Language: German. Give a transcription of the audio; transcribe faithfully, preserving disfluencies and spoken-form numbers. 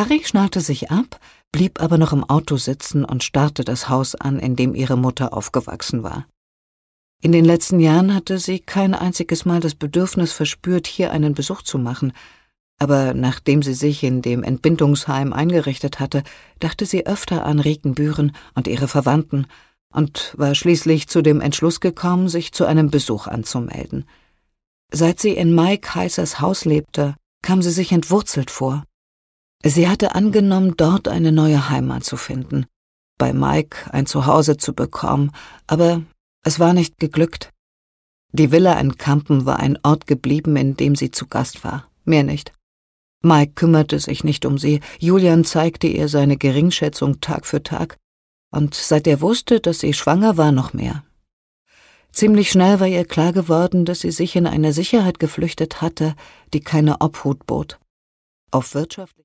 Harry schnallte sich ab, blieb aber noch im Auto sitzen und starrte das Haus an, in dem ihre Mutter aufgewachsen war. In den letzten Jahren hatte sie kein einziges Mal das Bedürfnis verspürt, hier einen Besuch zu machen, aber nachdem sie sich in dem Entbindungsheim eingerichtet hatte, dachte sie öfter an Riekenbüren und ihre Verwandten und war schließlich zu dem Entschluss gekommen, sich zu einem Besuch anzumelden. Seit sie in Mike Heisers Haus lebte, kam sie sich entwurzelt vor. Sie hatte angenommen, dort eine neue Heimat zu finden, bei Mike ein Zuhause zu bekommen, aber es war nicht geglückt. Die Villa in Campen war ein Ort geblieben, in dem sie zu Gast war, mehr nicht. Mike kümmerte sich nicht um sie, Julian zeigte ihr seine Geringschätzung Tag für Tag, und seit er wusste, dass sie schwanger war, noch mehr. Ziemlich schnell war ihr klar geworden, dass sie sich in eine Sicherheit geflüchtet hatte, die keine Obhut bot. Auf wirtschaftlich